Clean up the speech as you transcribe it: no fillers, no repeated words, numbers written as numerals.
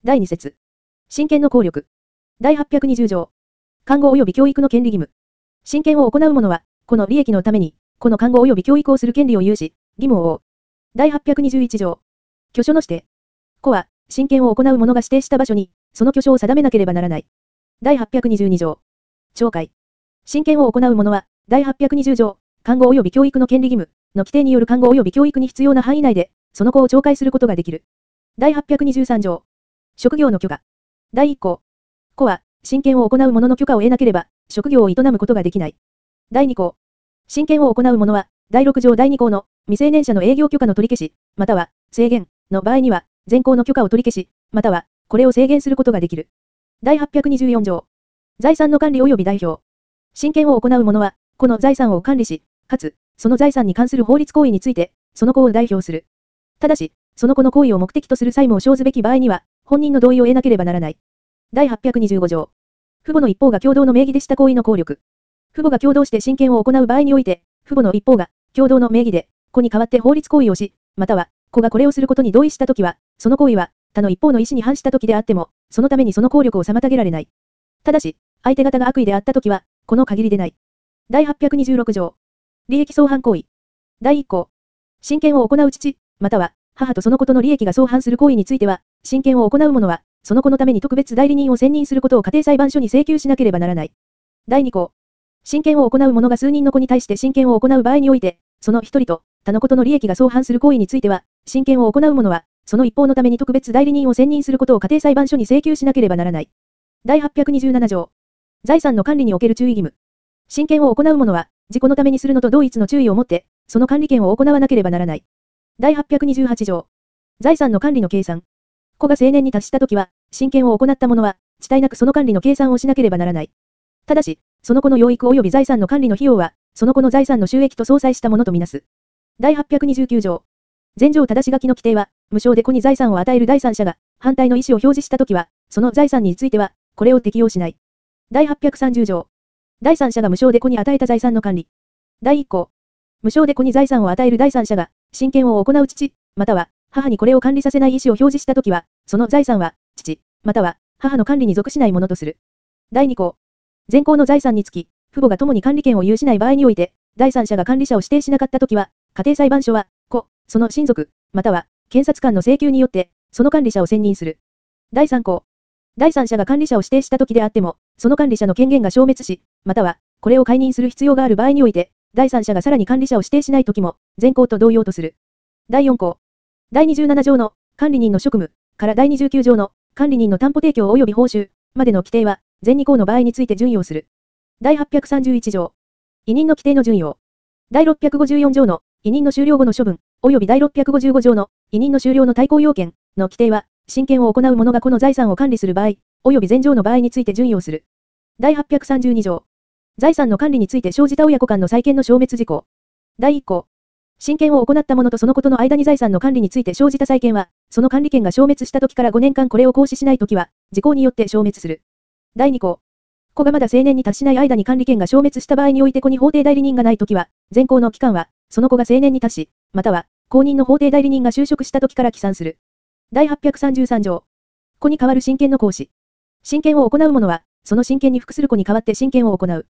第2節。親権の効力。第820条。監護及び教育の権利義務。親権を行う者は、子の利益のために、子の監護及び教育をする権利を有し、義務を負う。第821条。居所の指定。子は、親権を行う者が指定した場所に、その居所を定めなければならない。第822条。懲戒。親権を行う者は、第820条、監護及び教育の権利義務の規定による監護及び教育に必要な範囲内で、その子を懲戒することができる。第823条。職業の許可。第1項。子は、親権を行う者の許可を得なければ、職業を営むことができない。第2項。親権を行う者は、第6条第2項の未成年者の営業許可の取り消し、または制限の場合には、全項の許可を取り消し、またはこれを制限することができる。第824条。財産の管理及び代表。親権を行う者は、子の財産を管理し、かつ、その財産に関する法律行為について、その子を代表する。ただし、その子の行為を目的とする債務を生ずべき場合には、本人の同意を得なければならない。第825条。父母の一方が共同の名義でした行為の効力。父母が共同して親権を行う場合において、父母の一方が共同の名義で、子に代わって法律行為をし、または、子がこれをすることに同意したときは、その行為は、他の一方の意思に反したときであっても、そのためにその効力を妨げられない。ただし、相手方が悪意であったときは、この限りでない。第826条。利益相反行為。第1項。親権を行う父、または、母とその子との利益が相反する行為については、親権を行う者は、その子のために特別代理人を選任することを家庭裁判所に請求しなければならない。第2項。親権を行う者が数人の子に対して親権を行う場合において、その一人と他の子との利益が相反する行為については、親権を行う者は、その一方のために特別代理人を選任することを家庭裁判所に請求しなければならない。第827条。財産の管理における注意義務。親権を行う者は、自己のためにするのと同一の注意をもって、その管理権を行わなければならない。第828条。財産の管理の計算。子が成年に達したときは、親権を行った者は、遅滞なくその管理の計算をしなければならない。ただし、その子の養育及び財産の管理の費用は、その子の財産の収益と相殺したものとみなす。第829条。前条正し書きの規定は、無償で子に財産を与える第三者が、反対の意思を表示したときは、その財産については、これを適用しない。第830条。第三者が無償で子に与えた財産の管理。第1項。無償で子に財産を与える第三者が、親権を行う父、または、母にこれを管理させない意思を表示したときは、その財産は、父、または、母の管理に属しないものとする。第2項。前項の財産につき、父母が共に管理権を有しない場合において、第三者が管理者を指定しなかったときは、家庭裁判所は、子、その親族、または、検察官の請求によって、その管理者を選任する。第3項。第三者が管理者を指定したときであっても、その管理者の権限が消滅し、または、これを解任する必要がある場合において、第三者がさらに管理者を指定しないときも、前項と同様とする。第4項。第27条の管理人の職務から第29条の管理人の担保提供及び報酬までの規定は前2項の場合について準用する。第831条。委任の規定の準用。第654条の委任の終了後の処分及び第655条の委任の終了の対抗要件の規定は親権を行う者が子の財産を管理する場合及び前条の場合について準用する。第832条。財産の管理について生じた親子間の債権の消滅事項。第1項。親権を行った者とそのことの間に財産の管理について生じた債権は、その管理権が消滅した時から5年間これを行使しないときは、時効によって消滅する。第2項。子がまだ成年に達しない間に管理権が消滅した場合において子に法定代理人がないときは、前項の期間は、その子が成年に達し、または、後任の法定代理人が就職した時から起算する。第833条。子に代わる親権の行使。親権を行う者は、その親権に服する子に代わって親権を行う。